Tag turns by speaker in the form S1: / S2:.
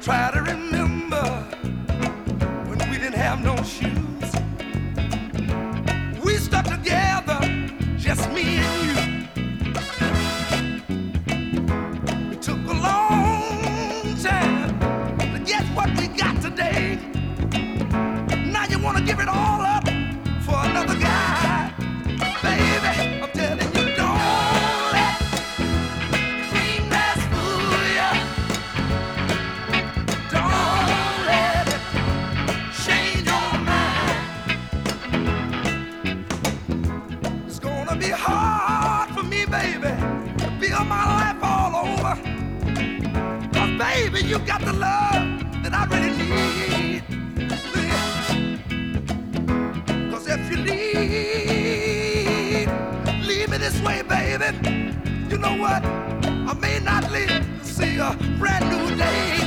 S1: try to remember when we didn't have no shoes. We stuck together, just me and you. It took a long time to get what we got today. Now you wanna give it all up for another guy. Baby, I'm telling you, don't let green grass fool ya. Don't let it change your mind. It's gonna be hard for me, baby, to build my life all over. 'Cause baby, you got the love that I really need. 'Cause if you leave me this way, baby, you know what? I may not live to see a brand new day.